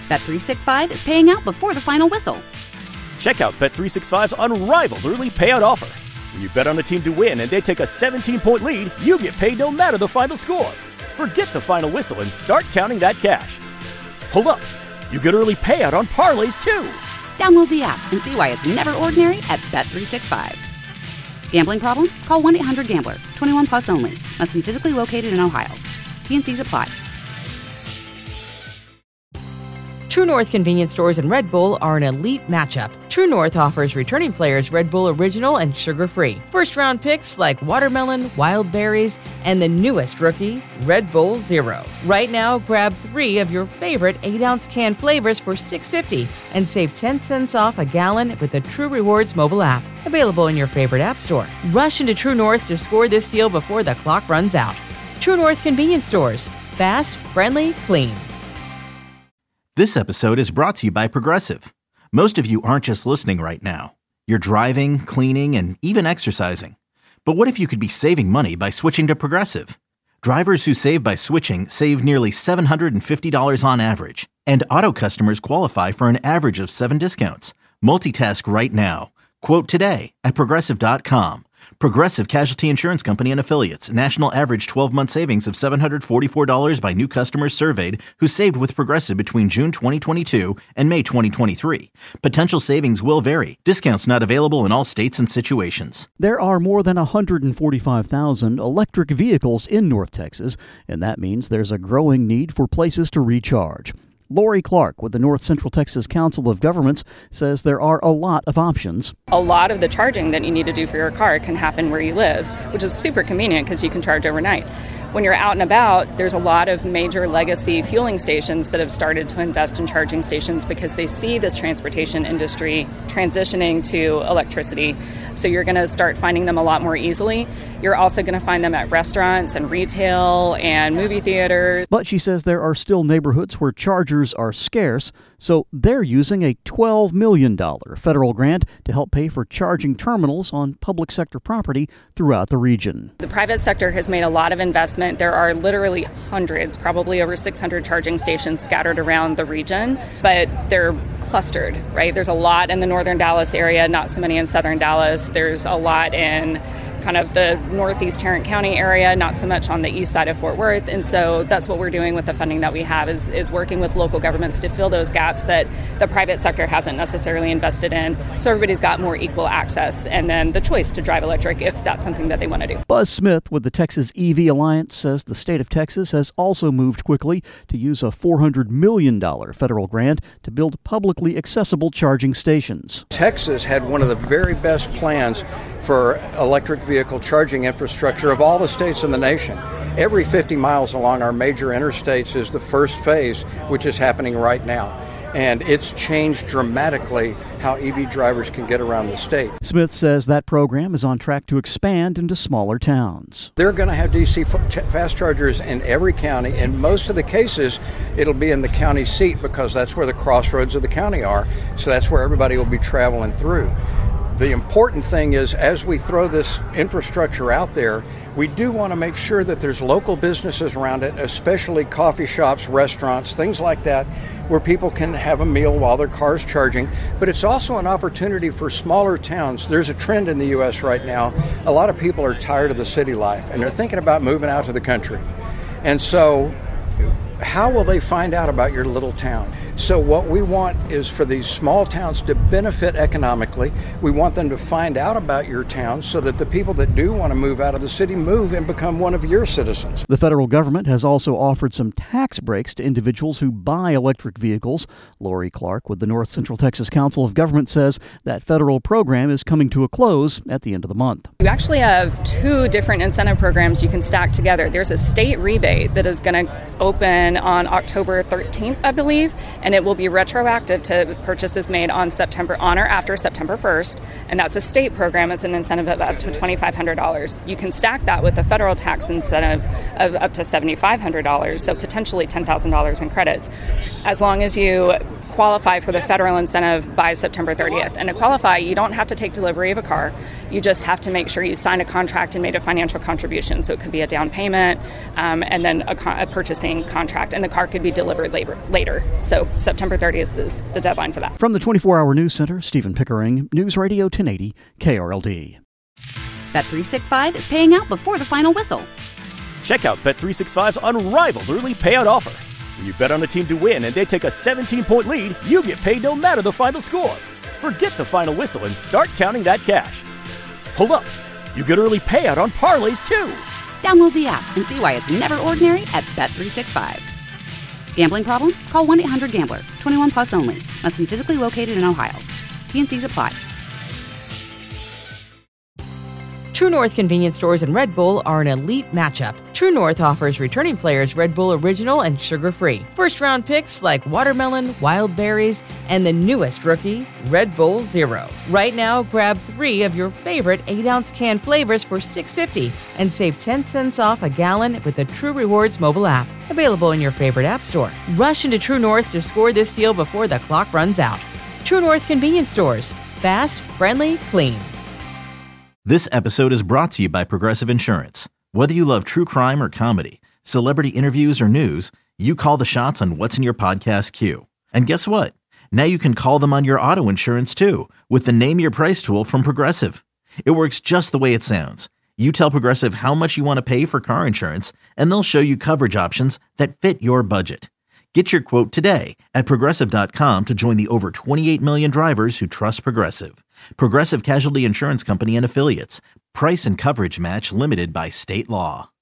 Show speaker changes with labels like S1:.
S1: Bet365 is paying out before the final whistle.
S2: Check out Bet365's unrivaled early payout offer. When you bet on a team to win and they take a 17-point lead, you get paid no matter the final score. Forget the final whistle and start counting that cash. Hold up. You get early payout on parlays, too.
S1: Download the app and see why it's never ordinary at Bet365. Gambling problem? Call 1-800-GAMBLER. 21 plus only. Must be physically located in Ohio. T&Cs apply.
S3: True North convenience stores and Red Bull are an elite matchup. True North offers returning players Red Bull Original and sugar-free. First-round picks like watermelon, wild berries, and the newest rookie, Red Bull Zero. Right now, grab 3 of your favorite 8-ounce can flavors for $6.50 and save 10 cents off a gallon with the True Rewards mobile app. Available in your favorite app store. Rush into True North to score this deal before the clock runs out. True North convenience stores. Fast, friendly, clean.
S4: This episode is brought to you by Progressive. Most of you aren't just listening right now. You're driving, cleaning, and even exercising. But what if you could be saving money by switching to Progressive? Drivers who save by switching save nearly $750 on average. And auto customers qualify for an average of 7 discounts. Multitask right now. Quote today at Progressive.com. Progressive Casualty Insurance Company and Affiliates. National average 12-month savings of $744 by new customers surveyed who saved with Progressive between June 2022 and May 2023. Potential savings will vary. Discounts not available in all states and situations.
S5: There are more than 145,000 electric vehicles in North Texas, and that means there's a growing need for places to recharge. Lori Clark with the North Central Texas Council of Governments says there are a lot of options.
S6: A lot of the charging that you need to do for your car can happen where you live, which is super convenient because you can charge overnight. When you're out and about, there's a lot of major legacy fueling stations that have started to invest in charging stations because they see this transportation industry transitioning to electricity. So you're going to start finding them a lot more easily. You're also going to find them at restaurants and retail and movie theaters.
S5: But she says there are still neighborhoods where chargers are scarce, so they're using a $12 million federal grant to help pay for charging terminals on public sector property throughout the region.
S6: The private sector has made a lot of investment. There are literally hundreds, probably over 600 charging stations scattered around the region, but they're clustered, right? There's a lot in the northern Dallas area, not so many in southern Dallas. There's a lot in kind of the northeast Tarrant County area, not so much on the east side of Fort Worth. And so that's what we're doing with the funding that we have is working with local governments to fill those gaps that the private sector hasn't necessarily invested in. So everybody's got more equal access and then the choice to drive electric if that's something that they want to do.
S5: Buzz Smith with the Texas EV Alliance says the state of Texas has also moved quickly to use a $400 million federal grant to build publicly accessible charging stations.
S7: Texas had one of the very best plans for electric vehicle charging infrastructure of all the states in the nation. Every 50 miles along our major interstates is the first phase, which is happening right now. And it's changed dramatically how EV drivers can get around the state.
S5: Smith says that program is on track to expand into smaller towns.
S7: They're going to have DC fast chargers in every county. In most of the cases, it'll be in the county seat because that's where the crossroads of the county are. So that's where everybody will be traveling through. The important thing is, as we throw this infrastructure out there, we do want to make sure that there's local businesses around it, especially coffee shops, restaurants, things like that, where people can have a meal while their car's charging. But it's also an opportunity for smaller towns. There's a trend in the U.S. right now. A lot of people are tired of the city life, and they're thinking about moving out to the country. And so how will they find out about your little town? So what we want is for these small towns to benefit economically. We want them to find out about your town so that the people that do want to move out of the city move and become one of your citizens.
S5: The federal government has also offered some tax breaks to individuals who buy electric vehicles. Lori Clark with the North Central Texas Council of Government says that federal program is coming to a close at the end of the month.
S6: You actually have 2 different incentive programs you can stack together. There's a state rebate that is going to open on October 13th, I believe, and it will be retroactive to purchases made on or after September 1st, and that's a state program. It's an incentive of up to $2,500. You can stack that with a federal tax incentive of up to $7,500, so potentially $10,000 in credits, as long as you qualify for the federal incentive by September 30th. And to qualify, you don't have to take delivery of a car. You just have to make sure you signed a contract and made a financial contribution. So it could be a down payment and then a purchasing contract. And the car could be delivered later. So September 30th is the deadline for that.
S5: From the 24-Hour News Center, Stephen Pickering, News Radio 1080 KRLD.
S1: Bet365 is paying out before the final whistle.
S2: Check out Bet365's unrivaled early payout offer. When you bet on a team to win and they take a 17-point lead, you get paid no matter the final score. Forget the final whistle and start counting that cash. Hold up. You get early payout on parlays, too.
S1: Download the app and see why it's never ordinary at Bet365. Gambling problem? Call 1-800-GAMBLER. 21 plus only. Must be physically located in Ohio. T&Cs apply.
S3: True North convenience stores and Red Bull are an elite matchup. True North offers returning players Red Bull Original and sugar-free. First-round picks like watermelon, wild berries, and the newest rookie, Red Bull Zero. Right now, grab 3 of your favorite 8-ounce can flavors for $6.50 and save 10 cents off a gallon with the True Rewards mobile app. Available in your favorite app store. Rush into True North to score this deal before the clock runs out. True North convenience stores. Fast, friendly, clean.
S4: This episode is brought to you by Progressive Insurance. Whether you love true crime or comedy, celebrity interviews or news, you call the shots on what's in your podcast queue. And guess what? Now you can call them on your auto insurance too with the Name Your Price tool from Progressive. It works just the way it sounds. You tell Progressive how much you want to pay for car insurance, and they'll show you coverage options that fit your budget. Get your quote today at Progressive.com to join the over 28 million drivers who trust Progressive. Progressive Casualty Insurance Company and Affiliates. Price and coverage match limited by state law.